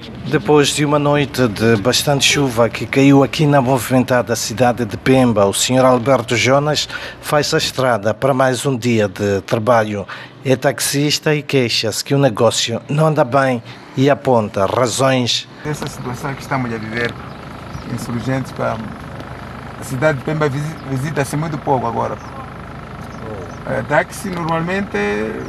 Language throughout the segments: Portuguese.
Depois de uma noite de bastante chuva que caiu aqui na movimentada cidade de Pemba, o Sr. Alberto Jonas faz a estrada para mais um dia de trabalho. É taxista e queixa-se que o negócio não anda bem e aponta razões. Essa situação que estamos a viver, insurgentes, a cidade de Pemba visita-se muito pouco agora. Táxi normalmente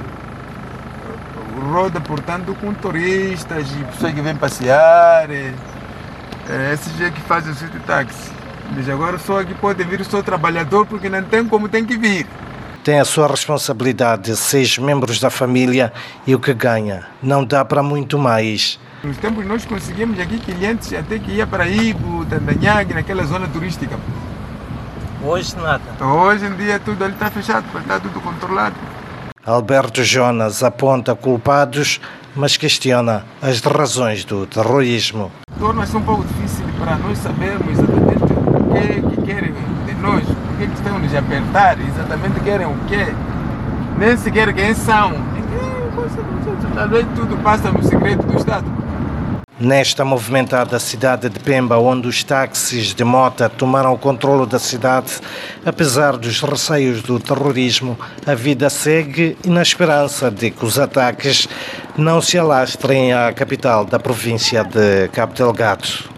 roda, portanto, com turistas e pessoas que vêm passear. Esses é que fazem o sítio de táxi. Mas agora só aqui pode vir só trabalhador porque não tem como tem que vir. Tem a sua responsabilidade 6 membros da família e o que ganha não dá para muito mais. Nos tempos nós conseguimos aqui clientes até que ia para Ibo, Tandanhague, naquela zona turística. Hoje nada. Hoje em dia tudo ali está fechado, está tudo controlado. Alberto Jonas aponta culpados, mas questiona as razões do terrorismo. Torna-se um pouco difícil para nós sabermos exatamente o que querem de nós, o que estão nos apertar, exatamente querem o quê, nem sequer quem são. Talvez tudo passa no segredo do Estado. Nesta movimentada cidade de Pemba, onde os táxis de mota tomaram o controle da cidade, apesar dos receios do terrorismo, a vida segue e na esperança de que os ataques não se alastrem à capital da província de Cabo Delgado.